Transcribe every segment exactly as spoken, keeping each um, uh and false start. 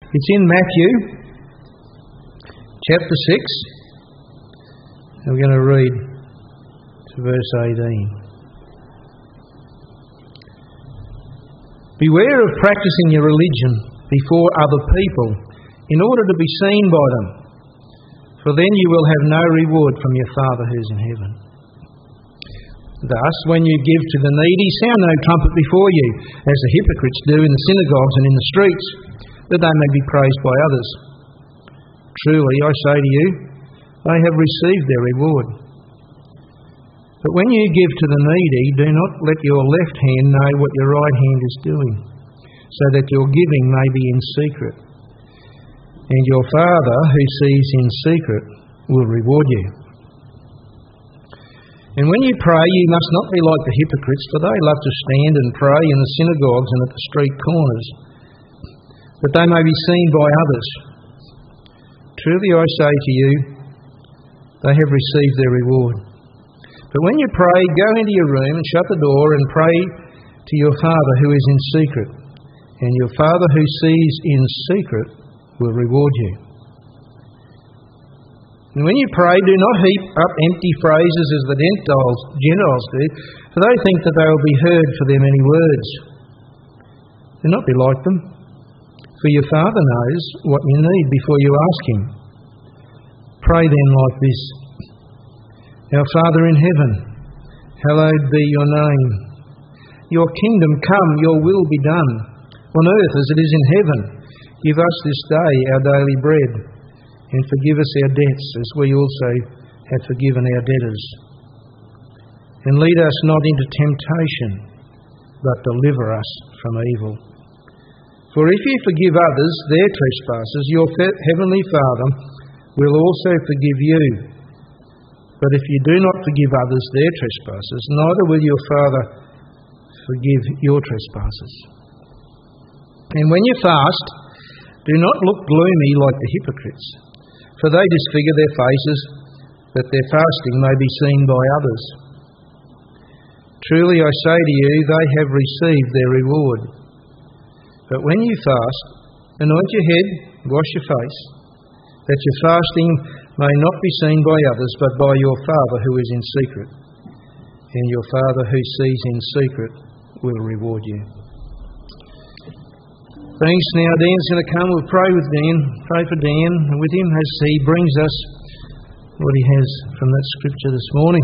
It's in Matthew chapter six. We're going to read to verse eighteen. Beware of practicing your religion before other people in order to be seen by them, for then you will have no reward from your Father who's in heaven. Thus, when you give to the needy, sound no trumpet before you, as the hypocrites do in the synagogues and in the streets, that they may be praised by others. Truly, I say to you, they have received their reward. But when you give to the needy, do not let your left hand know what your right hand is doing, so that your giving may be in secret. And your Father, who sees in secret, will reward you. And when you pray, you must not be like the hypocrites, for they love to stand and pray in the synagogues and at the street corners, that they may be seen by others. Truly I say to you, they have received their reward. But when you pray, go into your room and shut the door and pray to your Father who is in secret, and your Father who sees in secret will reward you. And when you pray, do not heap up empty phrases as the Gentiles, Gentiles do, for they think that they will be heard for their many words. Do not be like them, for your Father knows what you need before you ask Him. Pray then like this: Our Father in heaven, hallowed be your name. Your kingdom come, your will be done, on earth as it is in heaven. Give us this day our daily bread, and forgive us our debts as we also have forgiven our debtors. And lead us not into temptation, but deliver us from evil. For if you forgive others their trespasses, your heavenly Father will also forgive you. But if you do not forgive others their trespasses, neither will your Father forgive your trespasses. And when you fast, do not look gloomy like the hypocrites, for they disfigure their faces, that their fasting may be seen by others. Truly I say to you, they have received their reward. But when you fast, anoint your head, wash your face, that your fasting may not be seen by others, but by your Father who is in secret. And your Father who sees in secret will reward you. Thanks. Now Dan's going to come. We'll pray with Dan, pray for Dan and with him as he brings us what he has from that scripture this morning.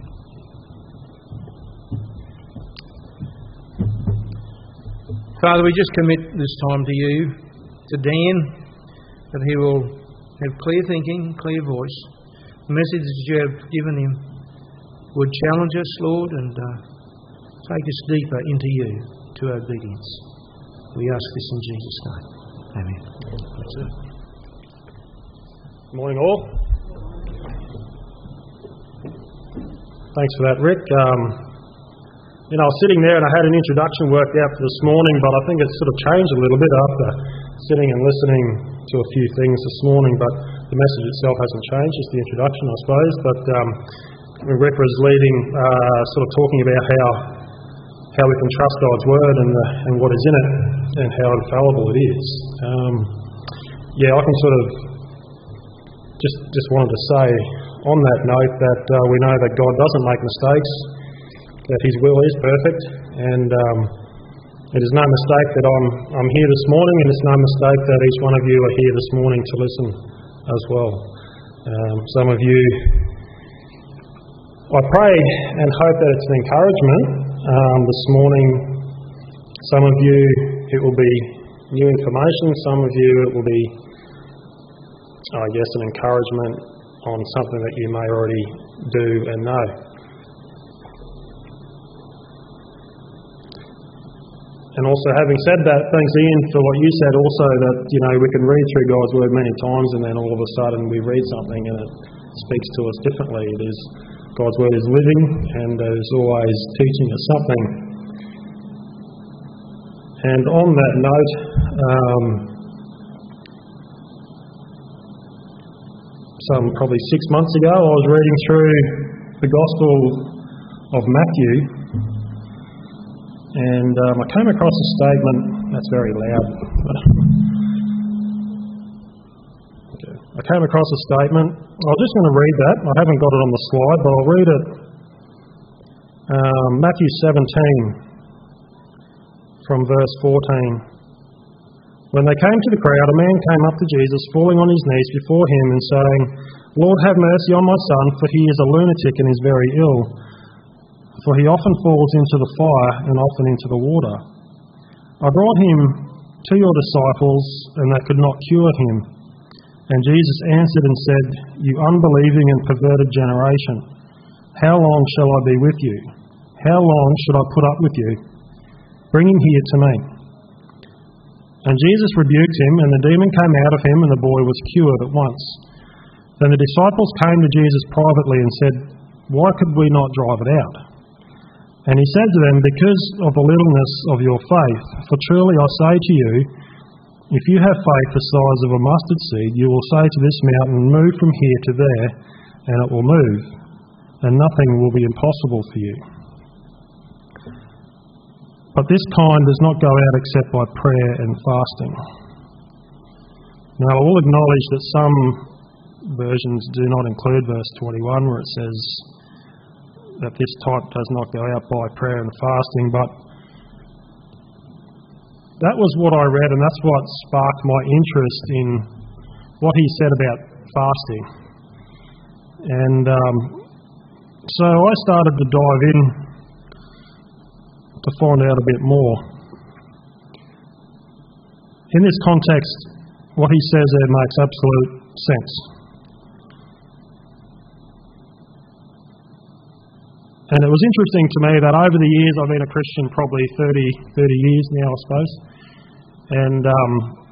Father, we just commit this time to you, to Dan, that he will have clear thinking, clear voice. The messages you have given him would challenge us, Lord, and uh, take us deeper into you, to obedience. We ask this in Jesus' name. Amen. That's it. Good morning, all. Thanks for that, Rick. Um, you know, I was sitting there and I had an introduction worked out for this morning, but I think it's sort of changed a little bit after sitting and listening to a few things this morning, but the message itself hasn't changed, just the introduction, I suppose. But um, Rick was leading, uh, sort of talking about how how we can trust God's word and the, and what is in it, and how infallible it is. Um, yeah, I can sort of just just wanted to say on that note that uh, we know that God doesn't make mistakes, that His will is perfect, and um, it is no mistake that I'm I'm here this morning, and it's no mistake that each one of you are here this morning to listen as well. Um, some of you, I pray and hope that it's an encouragement um, this morning. Some of you, it will be new information. Some of you, it will be, I guess, an encouragement on something that you may already do and know. And also, having said that, thanks Ian for what you said also, that, you know, we can read through God's word many times and then all of a sudden we read something and it speaks to us differently. It is, God's word is living and it is always teaching us something. And on that note, um, some probably six months ago, I was reading through the Gospel of Matthew, and um, I came across a statement that's very loud. came across a statement. I was just going to read that. I haven't got it on the slide, but I'll read it. Um, Matthew seventeen, from verse fourteen. When they came to the crowd, a man came up to Jesus, falling on his knees before him and saying, Lord, have mercy on my son, for he is a lunatic and is very ill. For he often falls into the fire and often into the water. I brought him to your disciples, and they could not cure him. And Jesus answered and said, You unbelieving and perverted generation, how long shall I be with you? How long should I put up with you? Bring him here to me. And Jesus rebuked him, and the demon came out of him, and the boy was cured at once. Then the disciples came to Jesus privately and said, Why could we not drive it out? And he said to them, Because of the littleness of your faith. For truly I say to you, if you have faith the size of a mustard seed, you will say to this mountain, Move from here to there, and it will move, and nothing will be impossible for you. But this kind does not go out except by prayer and fasting. Now I will acknowledge that some versions do not include verse twenty-one, where it says that this type does not go out by prayer and fasting, but that was what I read, and that's what sparked my interest in what he said about fasting. And um, so I started to dive in to find out a bit more. In this context, what he says there makes absolute sense. And it was interesting to me that over the years, I've been a Christian probably thirty, thirty years now, I suppose. And um,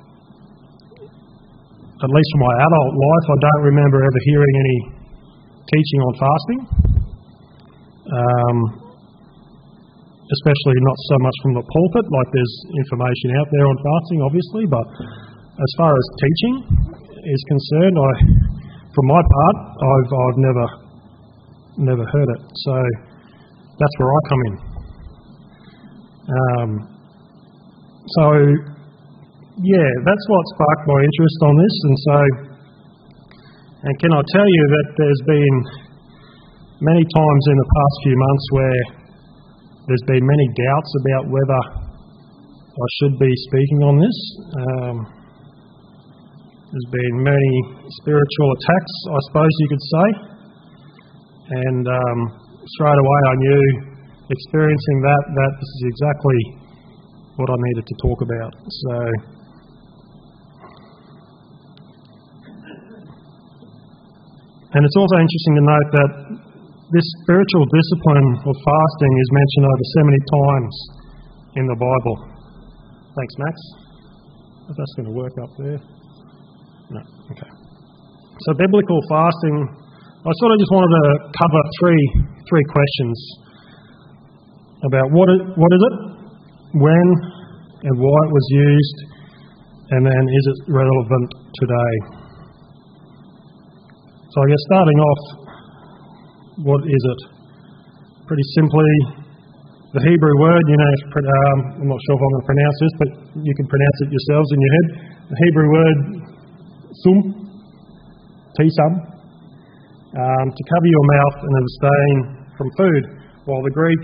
at least for my adult life, I don't remember ever hearing any teaching on fasting. Um, especially not so much from the pulpit, like there's information out there on fasting, obviously, but as far as teaching is concerned, I, for my part, I've, I've never never heard it. So that's where I come in. Um, so, yeah, that's what sparked my interest on this. And so, and can I tell you that there's been many times in the past few months where there's been many doubts about whether I should be speaking on this. Um, there's been many spiritual attacks, I suppose you could say. And um, straight away I knew, experiencing that, that this is exactly what I needed to talk about. So, and it's also interesting to note that this spiritual discipline of fasting is mentioned over seventy times in the Bible. Thanks, Max. If that's going to work up there. No, okay. So biblical fasting, I sort of just wanted to cover three three questions about what it, what is it, when and why it was used, and then is it relevant today. So I guess starting off, what is it? Pretty simply, the Hebrew word, you know, um, I'm not sure if I'm going to pronounce this, but you can pronounce it yourselves in your head. The Hebrew word, sum, tisam, um, to cover your mouth and abstain from food, while the Greek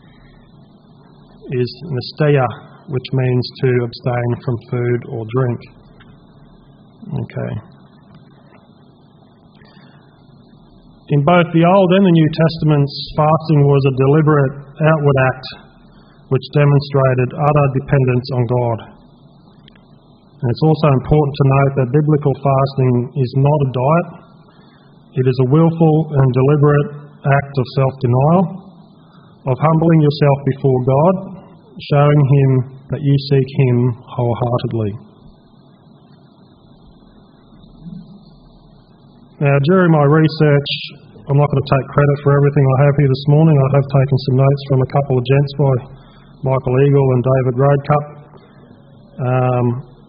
is nasteia, which means to abstain from food or drink. Okay. In both the Old and the New Testaments, fasting was a deliberate outward act which demonstrated utter dependence on God. And it's also important to note that biblical fasting is not a diet. It is a willful and deliberate act of self-denial, of humbling yourself before God, showing Him that you seek Him wholeheartedly. Now, during my research, I'm not going to take credit for everything I have here this morning. I have taken some notes from a couple of gents by Michael Eagle and David Roadcup. Um,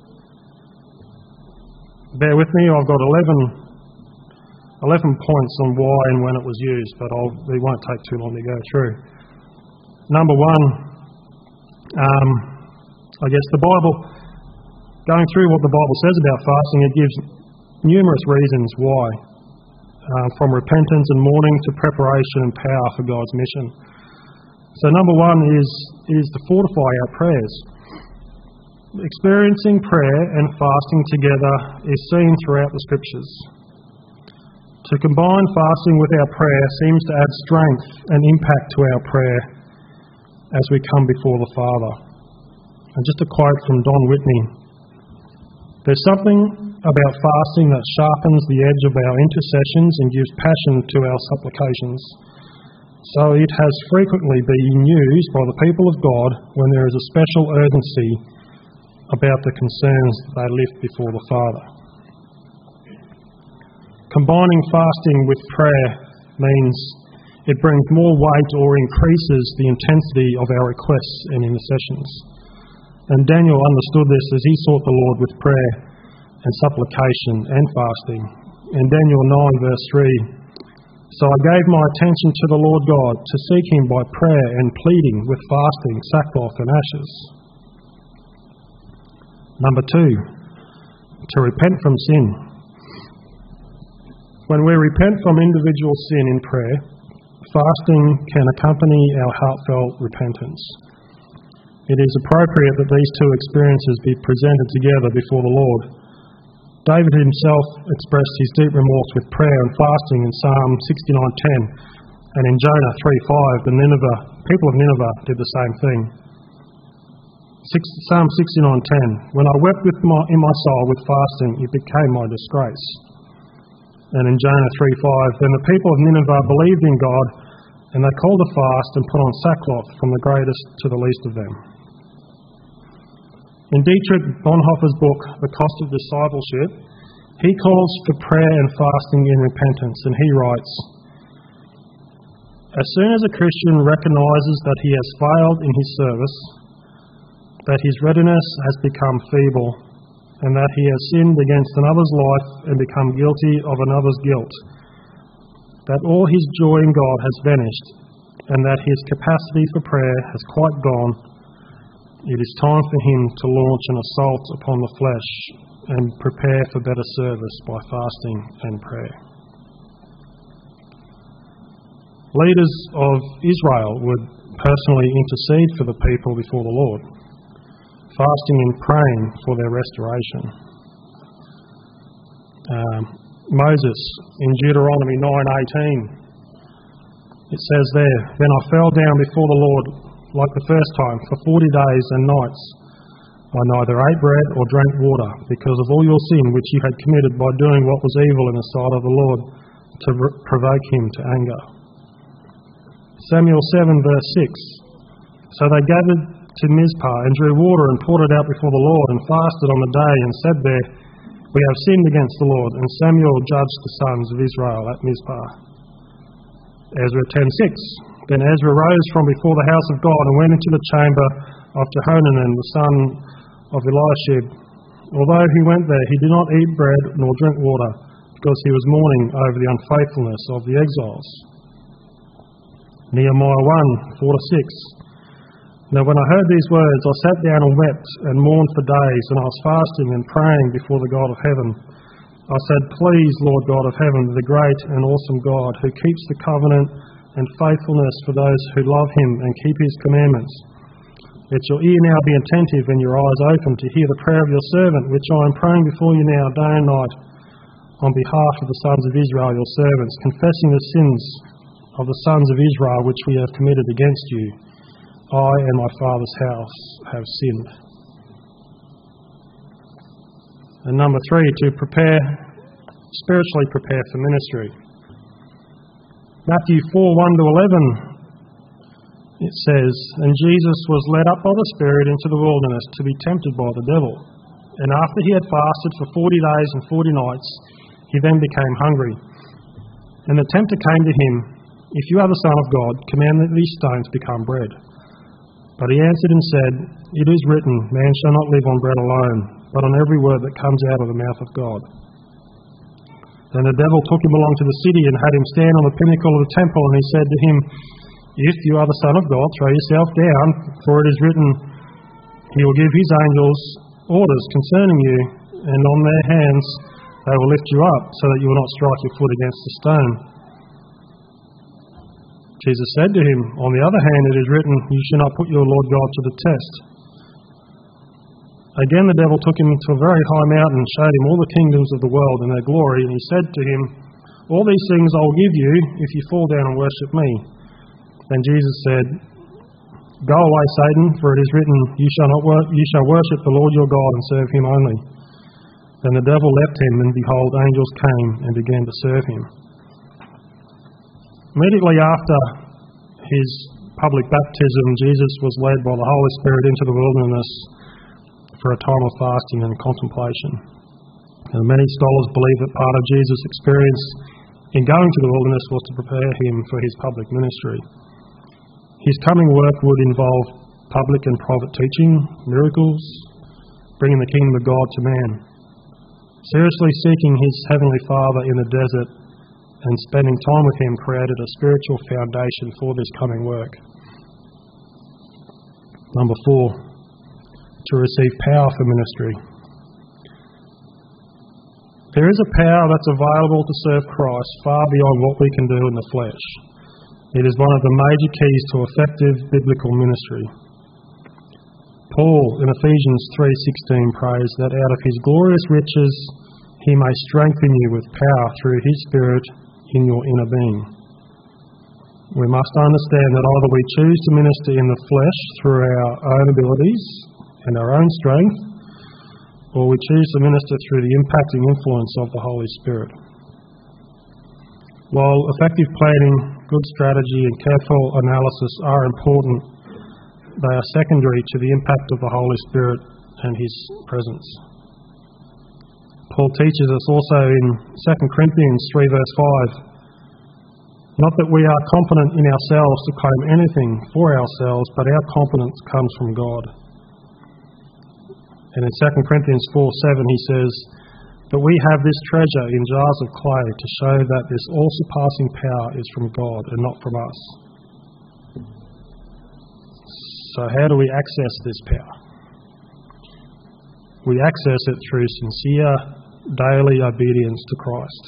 bear with me, I've got eleven, eleven points on why and when it was used, but I'll, it won't take too long to go through. Number one, um, I guess the Bible, going through what the Bible says about fasting, it gives numerous reasons why, uh, from repentance and mourning to preparation and power for God's mission. So number one is, is to fortify our prayers. Experiencing prayer and fasting together is seen throughout the Scriptures. To combine fasting with our prayer seems to add strength and impact to our prayer as we come before the Father. And just a quote from Don Whitney: "There's something about fasting that sharpens the edge of our intercessions and gives passion to our supplications. So it has frequently been used by the people of God when there is a special urgency about the concerns they lift before the Father." Combining fasting with prayer means it brings more weight or increases the intensity of our requests and intercessions. And Daniel understood this as he sought the Lord with prayer and supplication and fasting. In Daniel nine verse three, "So I gave my attention to the Lord God to seek him by prayer and pleading with fasting, sackcloth and ashes." Number two, to repent from sin. When we repent from individual sin in prayer, fasting can accompany our heartfelt repentance. It is appropriate that these two experiences be presented together before the Lord. David himself expressed his deep remorse with prayer and fasting in Psalm sixty-nine ten, and in Jonah three five, the Nineveh, people of Nineveh did the same thing. Six, Psalm sixty-nine ten, "When I wept with my, in my soul with fasting, it became my disgrace." And in Jonah three five, "Then the people of Nineveh believed in God, and they called a fast and put on sackcloth from the greatest to the least of them." In Dietrich Bonhoeffer's book, The Cost of Discipleship, he calls for prayer and fasting in repentance, and he writes, "As soon as a Christian recognises that he has failed in his service, that his readiness has become feeble, and that he has sinned against another's life and become guilty of another's guilt, that all his joy in God has vanished, and that his capacity for prayer has quite gone, it is time for him to launch an assault upon the flesh and prepare for better service by fasting and prayer." Leaders of Israel would personally intercede for the people before the Lord, fasting and praying for their restoration. Um, Moses, in Deuteronomy nine eighteen, it says there, "Then I fell down before the Lord like the first time for forty days and nights. I neither ate bread or drank water because of all your sin which you had committed by doing what was evil in the sight of the Lord to r- provoke him to anger." Samuel seven verse six, "So they gathered to Mizpah and drew water and poured it out before the Lord and fasted on the day and said there, We have sinned against the Lord. And Samuel judged the sons of Israel at Mizpah." Ezra ten six, "Then Ezra rose from before the house of God and went into the chamber of Jehohanan the son of Eliashib. Although he went there, he did not eat bread nor drink water, because he was mourning over the unfaithfulness of the exiles." Nehemiah one four to six, "Now when I heard these words, I sat down and wept and mourned for days, and I was fasting and praying before the God of heaven. I said, Please, Lord God of heaven, the great and awesome God, who keeps the covenant and faithfulness for those who love him and keep his commandments. Let your ear now be attentive and your eyes open to hear the prayer of your servant, which I am praying before you now day and night, on behalf of the sons of Israel, your servants, confessing the sins of the sons of Israel which we have committed against you. I and my father's house have sinned." And number three, to prepare, spiritually prepare for ministry. Matthew four one to eleven, it says, "And Jesus was led up by the Spirit into the wilderness to be tempted by the devil. And after he had fasted for forty days and forty nights, he then became hungry. And the tempter came to him, If you are the Son of God, command that these stones become bread. But he answered and said, It is written, Man shall not live on bread alone, but on every word that comes out of the mouth of God. Then the devil took him along to the city and had him stand on the pinnacle of the temple, and he said to him, If you are the Son of God, throw yourself down, for it is written, He will give his angels orders concerning you, and on their hands They will lift you up so that you will not strike your foot against a stone. Jesus said to him, on the other hand, it is written, you shall not put your Lord God to the test. Again the devil took him to a very high mountain and showed him all the kingdoms of the world and their glory, and he said to him, all these things I will give you if you fall down and worship me. Then Jesus said, go away, Satan, for it is written, you shall not wor- you shall worship the Lord your God and serve him only. Then the devil left him, and behold, angels came and began to serve him. Immediately after his public baptism, Jesus was led by the Holy Spirit into the wilderness for a time of fasting and contemplation. And many scholars believe that part of Jesus' experience in going to the wilderness was to prepare him for his public ministry. His coming work would involve public and private teaching, miracles, bringing the kingdom of God to man. Seriously seeking his heavenly Father in the desert and spending time with him created a spiritual foundation for this coming work. Number four, to receive power for ministry. There is a power that's available to serve Christ far beyond what we can do in the flesh. It is one of the major keys to effective biblical ministry. Paul in Ephesians three sixteen prays that out of his glorious riches he may strengthen you with power through his Spirit in your inner being. We must understand that either we choose to minister in the flesh through our own abilities and our own strength, or we choose to minister through the impacting influence of the Holy Spirit. While effective planning, good strategy and careful analysis are important, they are secondary to the impact of the Holy Spirit and his presence. Paul teaches us also in Second Corinthians three verse five, not that we are confident in ourselves to claim anything for ourselves, but our confidence comes from God. And in Second Corinthians four seven he says, but we have this treasure in jars of clay to show that this all-surpassing power is from God and not from us. So how do we access this power? We access it through sincere, daily obedience to Christ.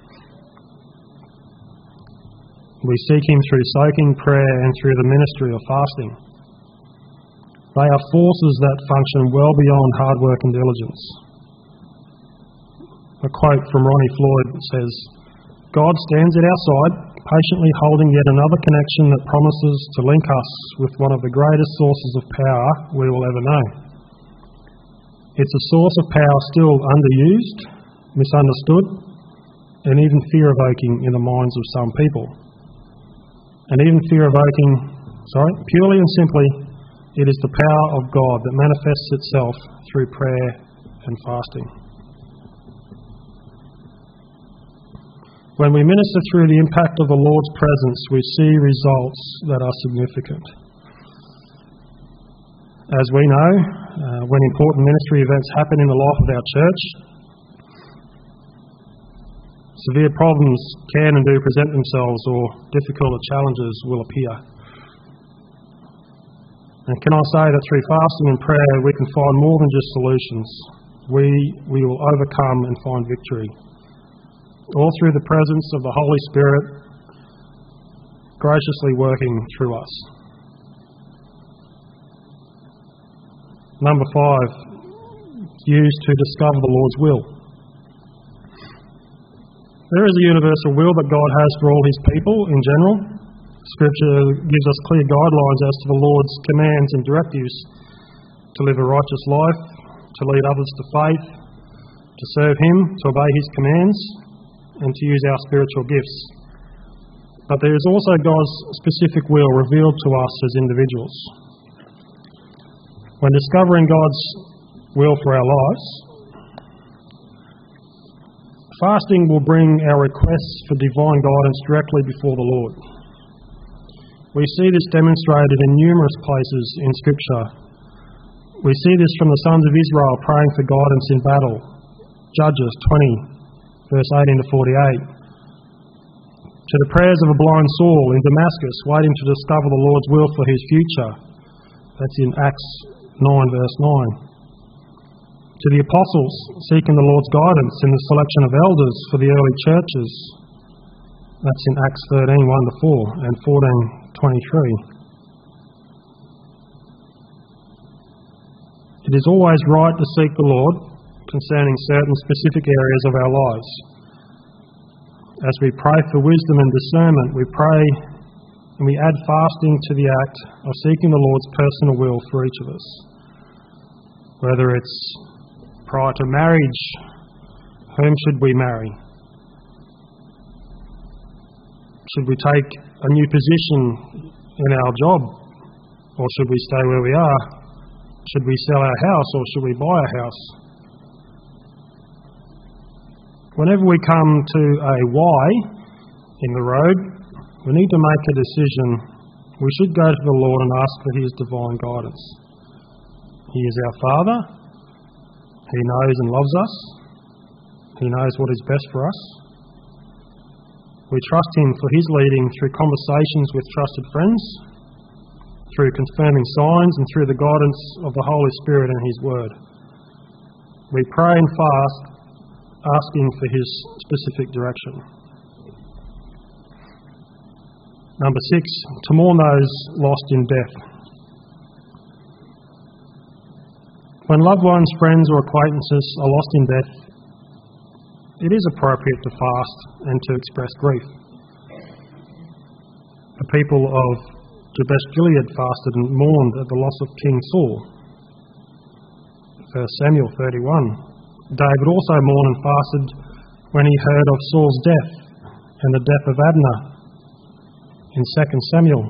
We seek him through soaking prayer and through the ministry of fasting. They are forces that function well beyond hard work and diligence. A quote from Ronnie Floyd says, God stands at our side, patiently holding yet another connection that promises to link us with one of the greatest sources of power we will ever know. It's a source of power still underused, misunderstood, and even fear-evoking in the minds of some people. And even fear-evoking, sorry, purely and simply, it is the power of God that manifests itself through prayer and fasting. When we minister through the impact of the Lord's presence, we see results that are significant. As we know, uh, when important ministry events happen in the life of our church, severe problems can and do present themselves, or difficult challenges will appear. And can I say that through fasting and prayer we can find more than just solutions. We, we will overcome and find victory. All through the presence of the Holy Spirit graciously working through us. Number five, used to discover the Lord's will. There is a universal will that God has for all his people in general. Scripture gives us clear guidelines as to the Lord's commands and directives to live a righteous life, to lead others to faith, to serve him, to obey his commands, and to use our spiritual gifts. But there is also God's specific will revealed to us as individuals. When discovering God's will for our lives, fasting will bring our requests for divine guidance directly before the Lord. We see this demonstrated in numerous places in Scripture. We see this from the sons of Israel praying for guidance in battle. Judges twenty, verse eighteen to forty-eight. To the prayers of a blind Saul in Damascus, waiting to discover the Lord's will for his future. That's in Acts nine, verse nine. to the apostles seeking the Lord's guidance in the selection of elders for the early churches. That's in Acts thirteen, one to four and fourteen, twenty-three. It is always right to seek the Lord concerning certain specific areas of our lives. As we pray for wisdom and discernment, we pray and we add fasting to the act of seeking the Lord's personal will for each of us. Whether it's prior to marriage, whom should we marry? Should we take a new position in our job, or should we stay where we are? Should we sell our house, or should we buy a house? Whenever we come to a why in the road, we need to make a decision. We should go to the Lord and ask for His divine guidance. He is our Father. He knows and loves us. He knows what is best for us. We trust Him for His leading through conversations with trusted friends, through confirming signs, and through the guidance of the Holy Spirit and His Word. We pray and fast, asking for His specific direction. Number six, to mourn those lost in death. When loved ones, friends or acquaintances are lost in death, it is appropriate to fast and to express grief. The people of Jabesh Gilead fasted and mourned at the loss of King Saul. First Samuel thirty-one. David also mourned and fasted when he heard of Saul's death and the death of Abner in Second Samuel.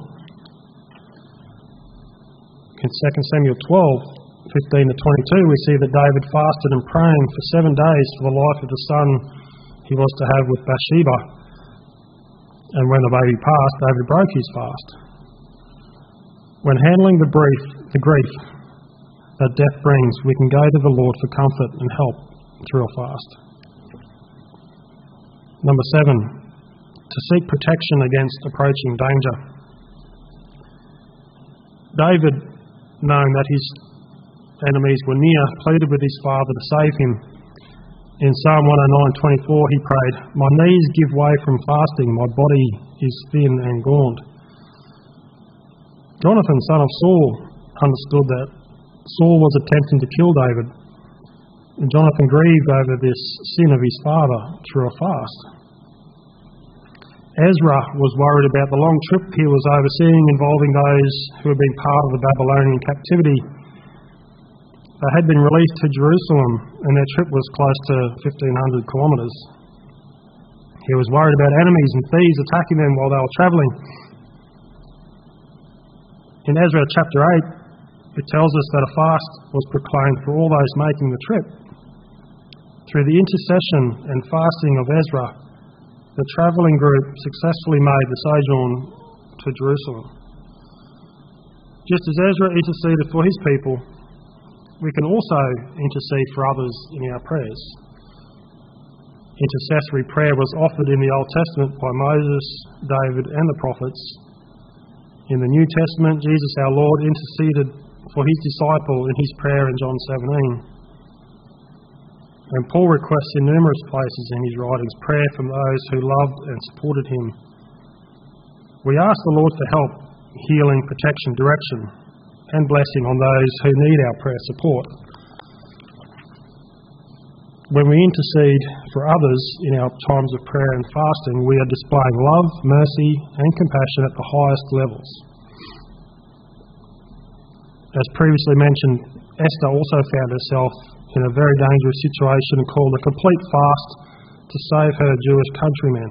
In Second Samuel twelve, fifteen to twenty-two, we see that David fasted and praying for seven days for the life of the son he was to have with Bathsheba. And when the baby passed, David broke his fast. When handling the grief, the grief that death brings, we can go to the Lord for comfort and help through a fast. Number seven, to seek protection against approaching danger. David, knowing that his enemies were near, pleaded with his father to save him. In Psalm one oh nine, twenty-four, he prayed, "My knees give way from fasting, my body is thin and gaunt." Jonathan, son of Saul, understood that Saul was attempting to kill David, and Jonathan grieved over this sin of his father through a fast. Ezra was worried about the long trip he was overseeing involving those who had been part of the Babylonian captivity. They had been released to Jerusalem, and their trip was close to fifteen hundred kilometres. He was worried about enemies and thieves attacking them while they were travelling. In Ezra chapter eight, it tells us that a fast was proclaimed for all those making the trip. Through the intercession and fasting of Ezra, the travelling group successfully made the sojourn to Jerusalem. Just as Ezra interceded for his people, we can also intercede for others in our prayers. Intercessory prayer was offered in the Old Testament by Moses, David and the prophets. In the New Testament, Jesus our Lord interceded for his disciple in his prayer in John seventeen. And Paul requests in numerous places in his writings prayer from those who loved and supported him. We ask the Lord for help, healing, protection, direction, and blessing on those who need our prayer support. When we intercede for others in our times of prayer and fasting, we are displaying love, mercy, and compassion at the highest levels. As previously mentioned, Esther also found herself in a very dangerous situation and called a complete fast to save her Jewish countrymen.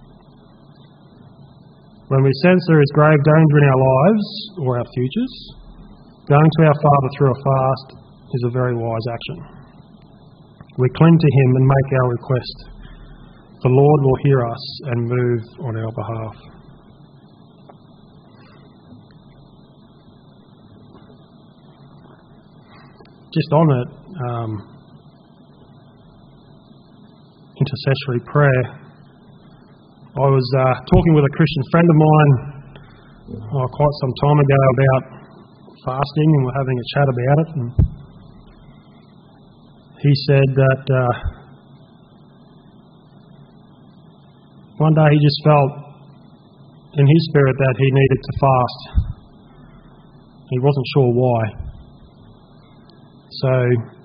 When we sense there is grave danger in our lives or our futures, going to our Father through a fast is a very wise action. We cling to him and make our request. The Lord will hear us and move on our behalf. Just on it, um, intercessory prayer. I was uh, talking with a Christian friend of mine oh, quite some time ago about fasting, and we're having a chat about it. And he said that uh, one day he just felt in his spirit that he needed to fast. He wasn't sure why. So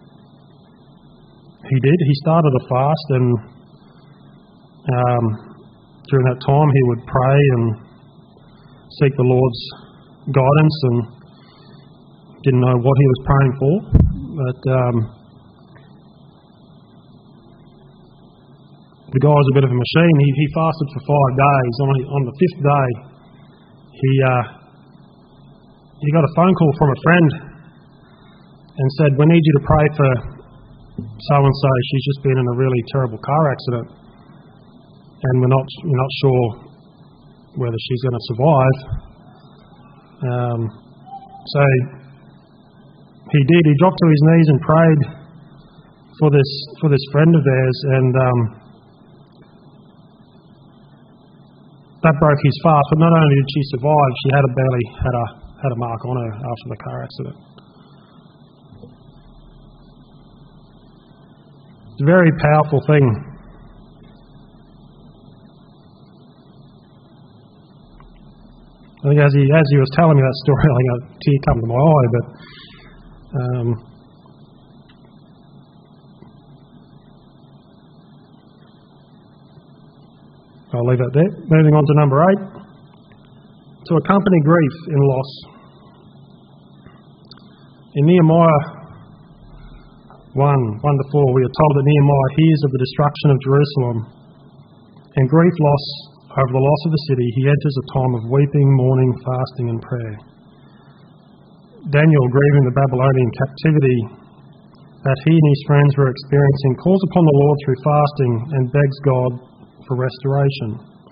he did. He started a fast, and um, during that time he would pray and seek the Lord's guidance, and didn't know what he was praying for. But um, the guy was a bit of a machine. He, he fasted for five days. On, on the fifth day, he uh, he got a phone call from a friend and said, "We need you to pray for so-and-so. She's just been in a really terrible car accident, and we're not we're not sure whether she's going to survive." Um, so he did. He dropped to his knees and prayed for this for this friend of theirs, and um, that broke his fast. But not only did she survive, she had a barely had a had a mark on her after the car accident. It's a very powerful thing. I think as he as he was telling me that story, I think a tear come to my eye. But um, I'll leave that there. Moving on to number eight. To accompany grief in loss. In Nehemiah one, one to four, we are told that Nehemiah hears of the destruction of Jerusalem, and grief loss over the loss of the city, he enters a time of weeping, mourning, fasting and prayer. Daniel, grieving the Babylonian captivity that he and his friends were experiencing, calls upon the Lord through fasting and begs God for restoration.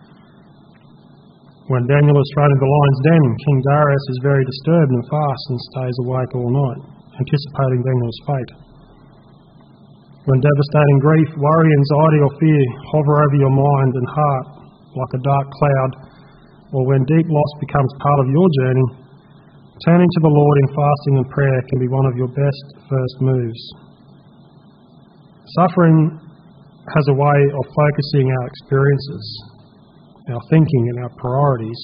When Daniel is thrown into the lion's den, King Darius is very disturbed and fasts and stays awake all night, anticipating Daniel's fate. When devastating grief, worry, anxiety or fear hover over your mind and heart like a dark cloud, or when deep loss becomes part of your journey, turning to the Lord in fasting and prayer can be one of your best first moves. Suffering has a way of focusing our experiences, our thinking and our priorities.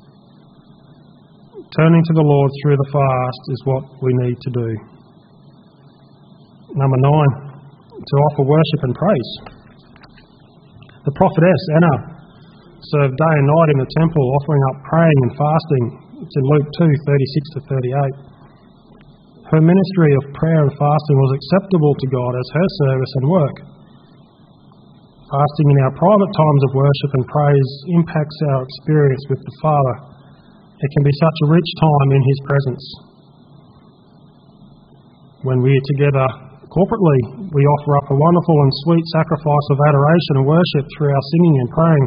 Turning to the Lord through the fast is what we need to do. Number nine, to offer worship and praise. The prophetess Anna served day and night in the temple, offering up praying and fasting. It's in Luke two, thirty-six to thirty-eight. Her ministry of prayer and fasting was acceptable to God as her service and work. Fasting in our private times of worship and praise impacts our experience with the Father. It can be such a rich time in His presence. When we are together corporately, we offer up a wonderful and sweet sacrifice of adoration and worship through our singing and praying.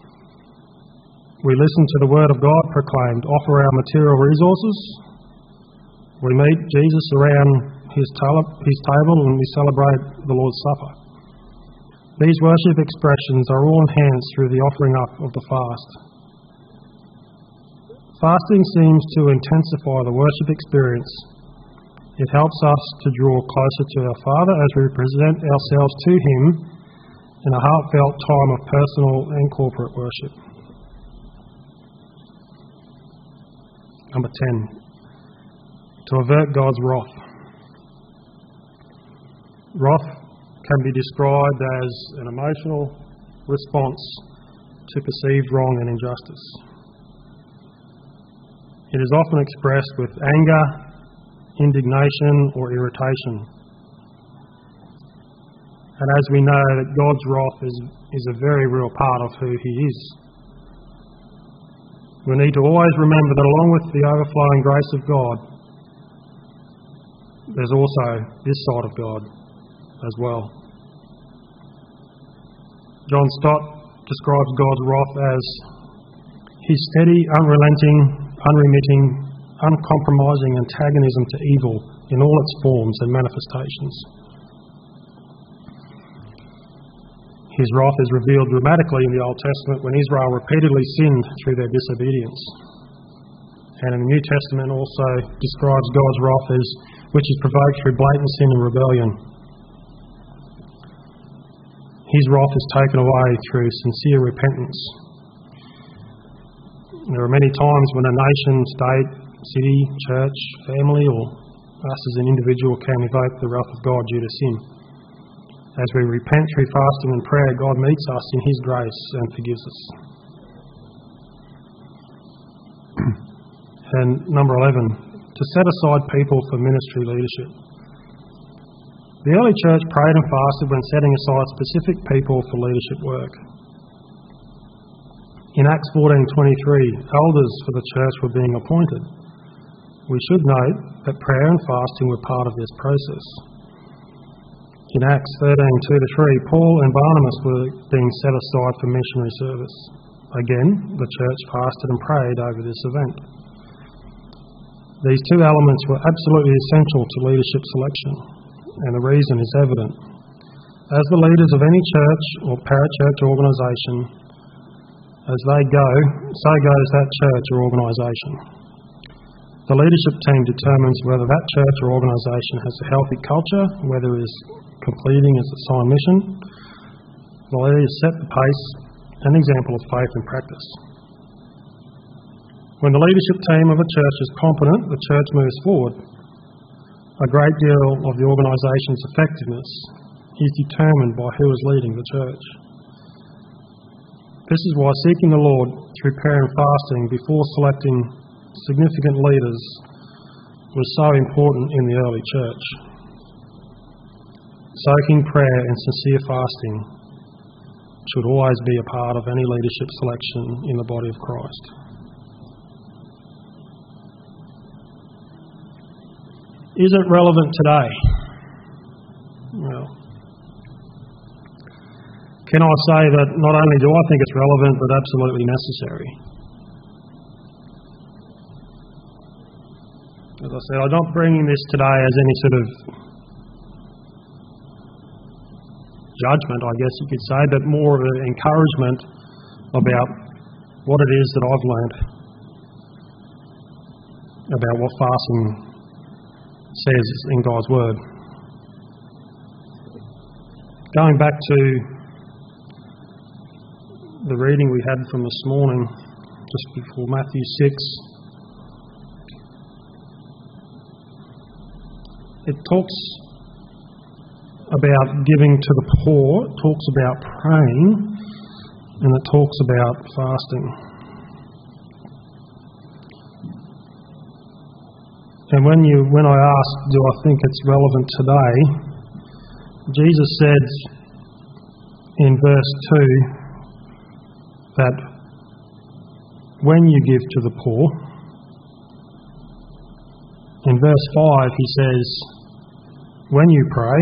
We listen to the Word of God proclaimed, offer our material resources. We meet Jesus around His table and we celebrate the Lord's Supper. These worship expressions are all enhanced through the offering up of the fast. Fasting seems to intensify the worship experience. It helps us to draw closer to our Father as we present ourselves to Him in a heartfelt time of personal and corporate worship. Number ten, to avert God's wrath. Wrath can be described as an emotional response to perceived wrong and injustice. It is often expressed with anger, indignation or irritation. And as we know that God's wrath is, is a very real part of who He is. We need to always remember that along with the overflowing grace of God, there's also this side of God as well. John Stott describes God's wrath as His steady, unrelenting, unremitting, uncompromising antagonism to evil in all its forms and manifestations. His wrath is revealed dramatically in the Old Testament when Israel repeatedly sinned through their disobedience. And in the New Testament also describes God's wrath as which is provoked through blatant sin and rebellion. his wrath is taken away through sincere repentance. There are many times when a nation, state, city, church, family, or us as an individual can evoke the wrath of God due to sin. As we repent through fasting and prayer, God meets us in his grace and forgives us. And number eleven, to set aside people for ministry leadership. The early church prayed and fasted when setting aside specific people for leadership work. In Acts fourteen twenty-three, elders for the church were being appointed. We should note that prayer and fasting were part of this process. In Acts thirteen two to three, Paul and Barnabas were being set aside for missionary service. Again, the church fasted and prayed over this event. These two elements were absolutely essential to leadership selection, and the reason is evident. As the leaders of any church or parachurch organisation, as they go, so goes that church or organisation. The leadership team determines whether that church or organisation has a healthy culture, whether it is completing its assigned mission. The leaders set the pace, an example of faith and practice. When the leadership team of a church is competent, the church moves forward. A great deal of the organisation's effectiveness is determined by who is leading the church. This is why seeking the Lord through prayer and fasting before selecting significant leaders was so important in the early church. Soaking prayer and sincere fasting should always be a part of any leadership selection in the body of Christ. Is it relevant today? Well, can I say that not only do I think it's relevant, but absolutely necessary? As I said, I'm not bringing this today as any sort of judgment, I guess you could say, but more of an encouragement about what it is that I've learned about what fasting says in God's Word. Going back to the reading we had from this morning, just before Matthew six, it talks about giving to the poor, it talks about praying, and it talks about fasting. And when you, when I asked, do I think it's relevant today, Jesus said in verse two that when you give to the poor, in verse five he says, when you pray,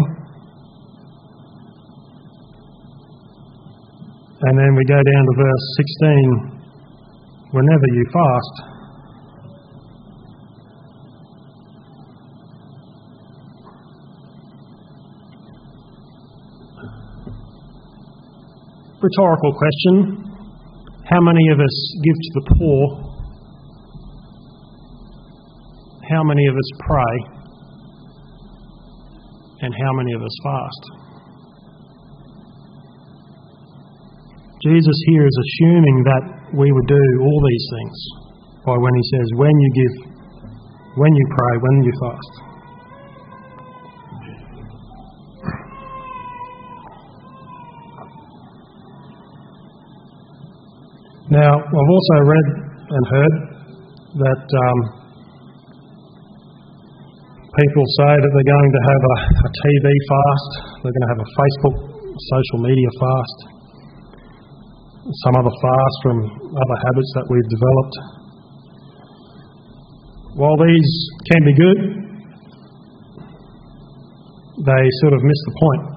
and then we go down to verse sixteen, whenever you fast. Rhetorical question. How many of us give to the poor? How many of us pray? And how many of us fast? Jesus here is assuming that we would do all these things by when he says, when you give, when you pray, when you fast. Now, I've also read and heard that um, people say that they're going to have a, a T V fast, they're going to have a Facebook, social media fast, some other fast from other habits that we've developed. While these can be good, they sort of miss the point.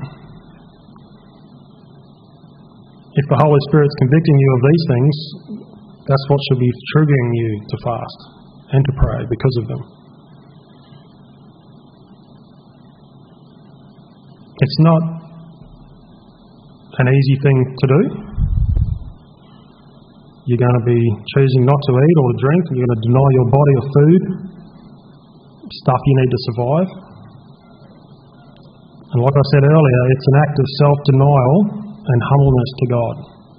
If the Holy Spirit's convicting you of these things, that's what should be triggering you to fast and to pray because of them. It's not an easy thing to do. You're going to be choosing not to eat or to drink, and you're going to deny your body of food, stuff you need to survive. And like I said earlier, it's an act of self-denial and humbleness to God.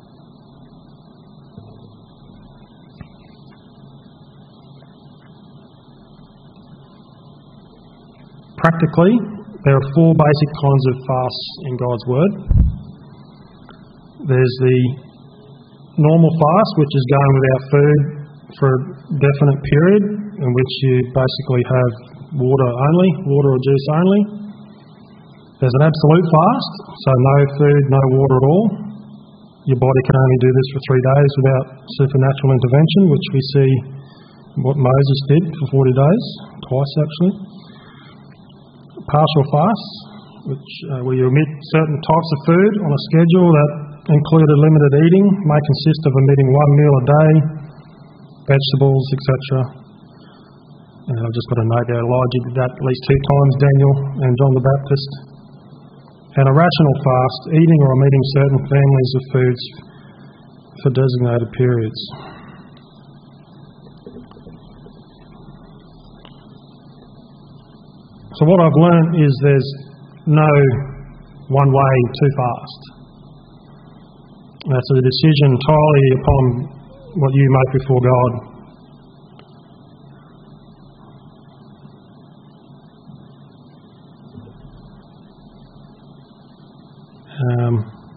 Practically, there are four basic kinds of fasts in God's Word. There's the normal fast, which is going without food for a definite period, in which you basically have water only, water or juice only. There's an absolute fast, so no food, no water at all. Your body can only do this for three days without supernatural intervention, which we see what Moses did for forty days, twice actually. Partial fasts, which uh, where you omit certain types of food on a schedule that included limited eating, may consist of omitting one meal a day, vegetables, et cetera. And I've just got a note there, Elijah did that at least two times, Daniel and John the Baptist. And a rational fast, eating or omitting certain families of foods for designated periods. So what I've learned is there's no one way to fast. That's a decision entirely upon what you make before God. Um,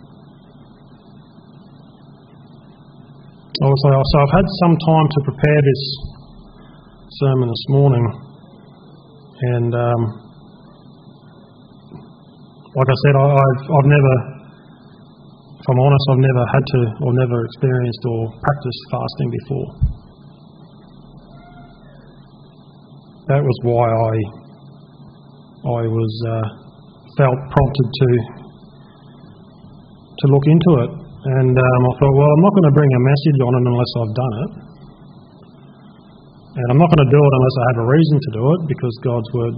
also, so I've had some time to prepare this sermon this morning, and um, like I said, I, I've, I've never, if I'm honest, I've never had to or never experienced or practiced fasting before. That was why I I was uh, felt prompted to to look into it, and um, I thought, well, I'm not going to bring a message on it unless I've done it, and I'm not going to do it unless I have a reason to do it, because God's Word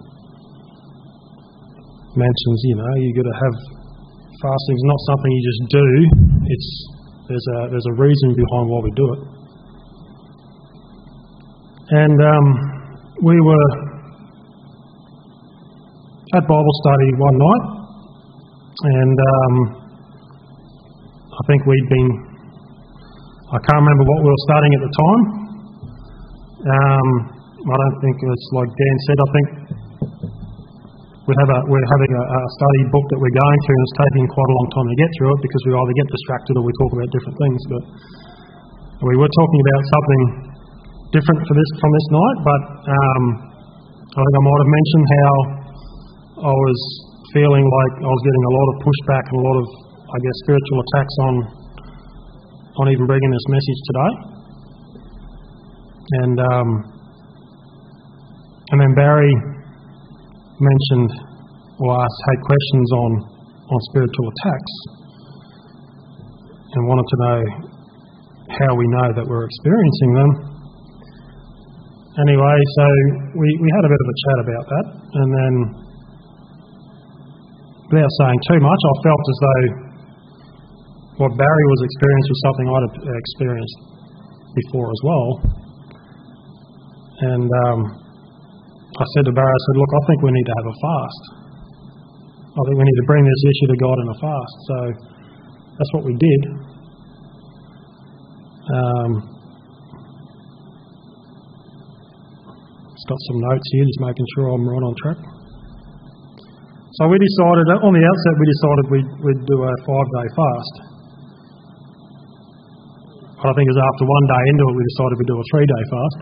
mentions, you know, you got to have fasting is not something you just do. It's there's a there's a reason behind why we do it. And um, we were at Bible study one night, and um, I think we'd been, I can't remember what we were studying at the time. Um, I don't think it's like Dan said, I think we have a, we're having a, a study book that we're going through, and it's taking quite a long time to get through it because we either get distracted or we talk about different things. But we were talking about something different for this from this night, but um, I think I might have mentioned how I was feeling like I was getting a lot of pushback and a lot of, I guess, spiritual attacks on on even bringing this message today. And um, and then Barry mentioned or asked, had questions on, on spiritual attacks and wanted to know how we know that we're experiencing them. Anyway, so we, we had a bit of a chat about that, and then without saying too much, I felt as though what Barry was experiencing was something I'd experienced before as well. And um, I said to Barry, I said, look, I think we need to have a fast. I think we need to bring this issue to God in a fast. So that's what we did. Um, just got some notes here, just making sure I'm right on track. So we decided, on the outset, we decided we'd, we'd do a five-day fast. But I think it was after one day into it, we decided we'd do a three-day fast.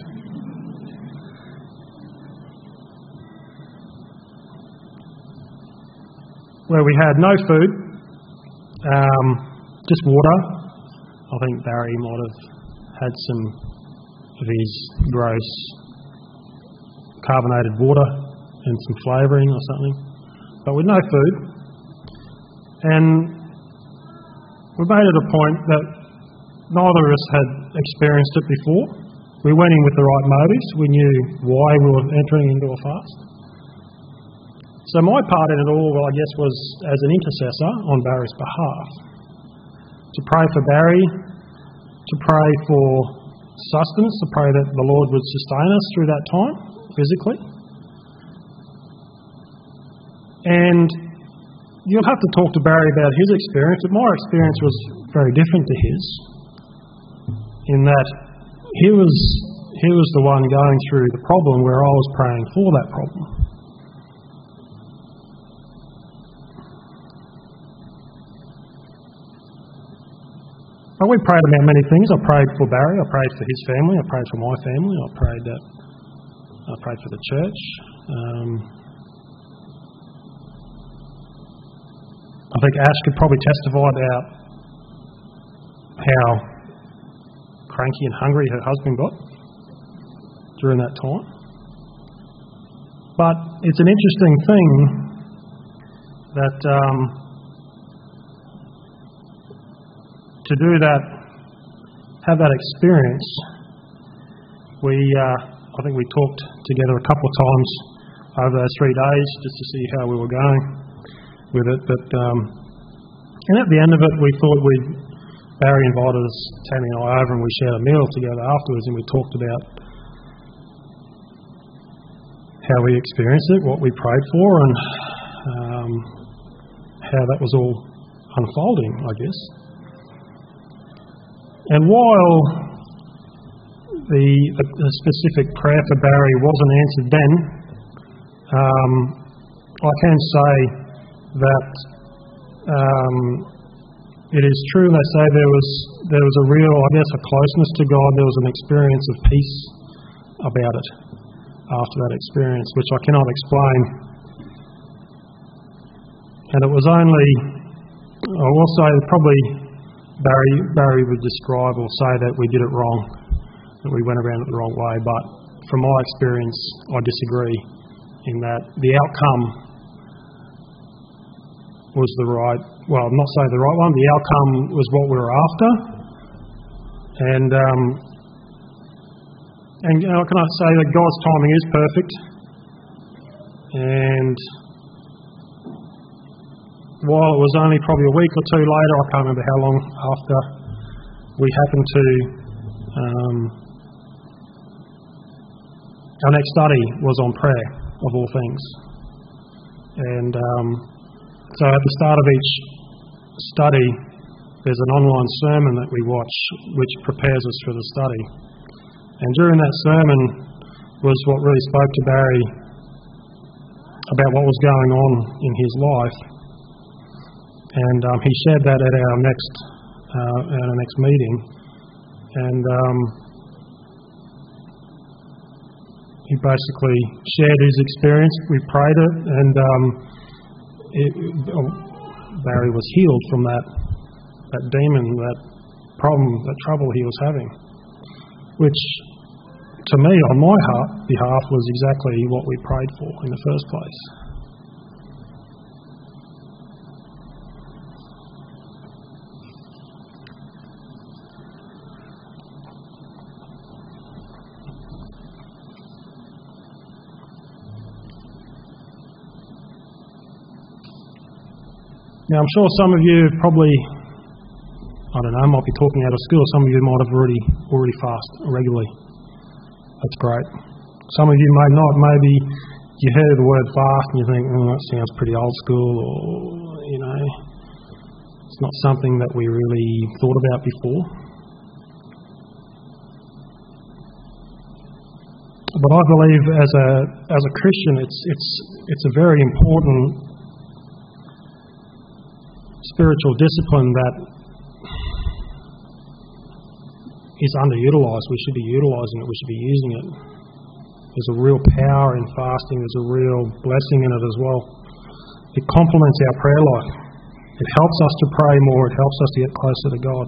Where we had no food, um, just water. I think Barry might have had some of his gross carbonated water and some flavouring or something, but with no food. And we made it a point that neither of us had experienced it before. We went in with the right motives. We knew why we were entering into a fast. So my part in it all, well, I guess, was as an intercessor on Barry's behalf. To pray for Barry, to pray for sustenance, to pray that the Lord would sustain us through that time, physically. And you'll have to talk to Barry about his experience, but my experience was very different to his, in that he was he was the one going through the problem where I was praying for that problem. But we prayed about many things. I prayed for Barry, I prayed for his family, I prayed for my family, I prayed that I prayed for the church. Um, I think Ash could probably testify about how cranky and hungry her husband got during that time. But it's an interesting thing that um, to do that, have that experience, we, uh, I think we talked together a couple of times over those three days just to see how we were going with it. But um, and at the end of it, we thought we'd, Barry invited us, Tammy and I, over, and we shared a meal together afterwards, and we talked about how we experienced it, what we prayed for, and um, how that was all unfolding, I guess. And while the, the specific prayer for Barry wasn't answered then, um, I can say that um, it is true. They say there was there was a real, I guess, a closeness to God. There was an experience of peace about it after that experience, which I cannot explain. And it was only, I will say, probably Barry Barry would describe or say that we did it wrong, that we went around it the wrong way. But from my experience, I disagree in that the outcome was the right, well, I'm not saying the right one, the outcome was what we were after. And, um, and you know, can I say that God's timing is perfect? And while it was only probably a week or two later, I can't remember how long after, we happened to, um, our next study was on prayer, of all things. And um, so at the start of each study, there's an online sermon that we watch which prepares us for the study. And during that sermon was what really spoke to Barry about what was going on in his life. And um, he shared that at our next uh, at our next meeting. And um, he basically shared his experience. We prayed it, and um, it, oh, Barry was healed from that that demon, that problem, that trouble he was having, which to me, on my heart, behalf, was exactly what we prayed for in the first place. Now, I'm sure some of you probably, I don't know, might be talking out of school. Some of you might have already already fast regularly. That's great. Some of you may not. Maybe you hear the word fast and you think, oh, that sounds pretty old school, or, you know, it's not something that we really thought about before. But I believe as a as a Christian, it's it's it's a very important spiritual discipline that is underutilised. We should be utilising it. We should be using it. There's a real power in fasting. There's a real blessing in it as well. It complements our prayer life. It helps us to pray more. It helps us to get closer to God.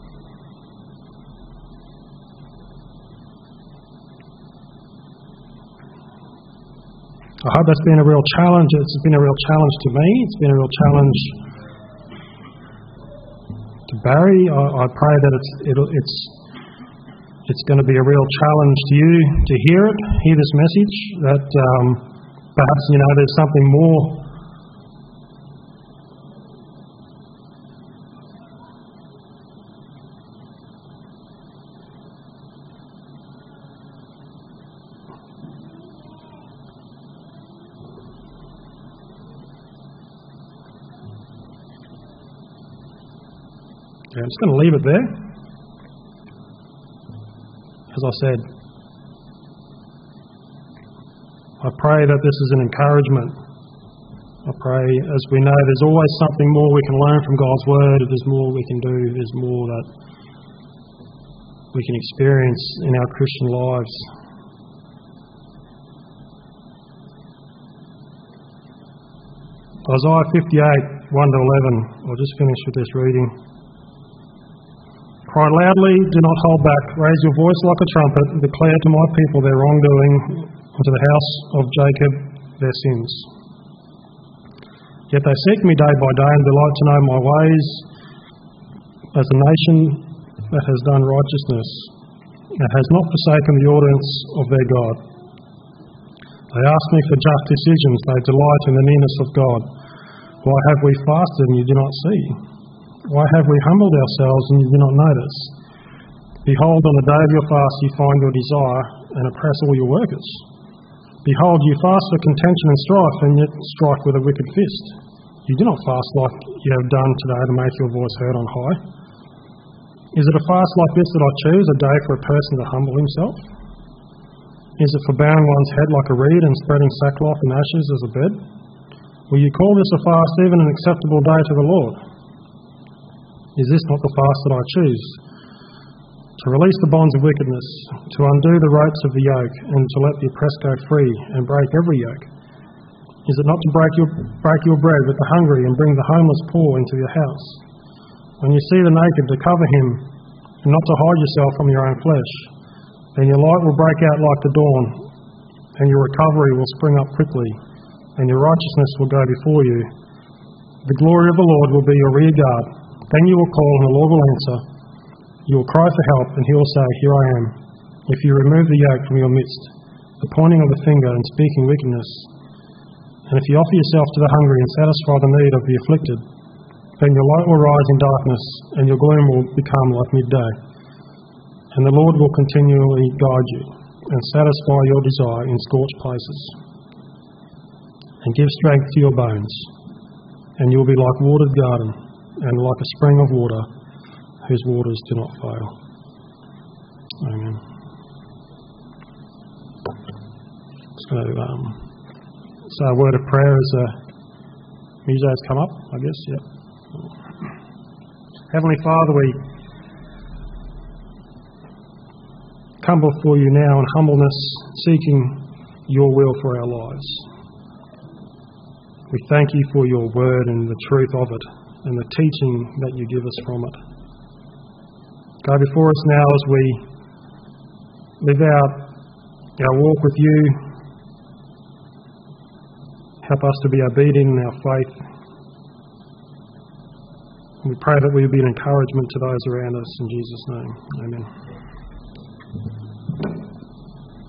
I hope that's been a real challenge. It's been a real challenge to me. It's been a real challenge to Barry. I, I pray that it's it'll, it's it's going to be a real challenge to you to hear it, hear this message. That um, perhaps you know there's something more. Yeah, I'm just going to leave it there. As I said, I pray that this is an encouragement. I pray, as we know, there's always something more we can learn from God's Word. There's more we can do. There's more that we can experience in our Christian lives. Isaiah fifty-eight, one to eleven. I'll just finish with this reading. Cry loudly, do not hold back. Raise your voice like a trumpet and declare to my people their wrongdoing, and to the house of Jacob their sins. Yet they seek me day by day and delight to know my ways, as a nation that has done righteousness and has not forsaken the ordinance of their God. They ask me for just decisions. They delight in the nearness of God. Why have we fasted and you do not see? Why have we humbled ourselves and you do not notice? Behold, on the day of your fast you find your desire and oppress all your workers. Behold, you fast for contention and strife, and yet strike with a wicked fist. You do not fast like you have done today to make your voice heard on high. Is it a fast like this that I choose, a day for a person to humble himself? Is it for bowing one's head like a reed and spreading sackcloth and ashes as a bed? Will you call this a fast, even an acceptable day to the Lord? Is this not the fast that I choose? To release the bonds of wickedness, to undo the ropes of the yoke, and to let the oppressed go free, and break every yoke? Is it not to break your, break your bread with the hungry, and bring the homeless poor into your house? When you see the naked, to cover him, and not to hide yourself from your own flesh? Then your light will break out like the dawn, and your recovery will spring up quickly, and your righteousness will go before you. The glory of the Lord will be your rear guard. Then you will call, and the Lord will answer. You will cry for help, and he will say, Here I am. If you remove the yoke from your midst, the pointing of the finger and speaking wickedness, and if you offer yourself to the hungry and satisfy the need of the afflicted, then your light will rise in darkness, and your gloom will become like midday. And the Lord will continually guide you, and satisfy your desire in scorched places, and give strength to your bones. And you will be like a watered garden, and like a spring of water, whose waters do not fail. Amen. So, um, so a word of prayer as uh, musos come up, I guess. Yep. Heavenly Father, we come before you now in humbleness, seeking your will for our lives. We thank you for your word and the truth of it, and the teaching that you give us from it. Go before us now as we live out our walk with you. Help us to be obedient in our faith. We pray that we will be an encouragement to those around us. In Jesus' name, amen.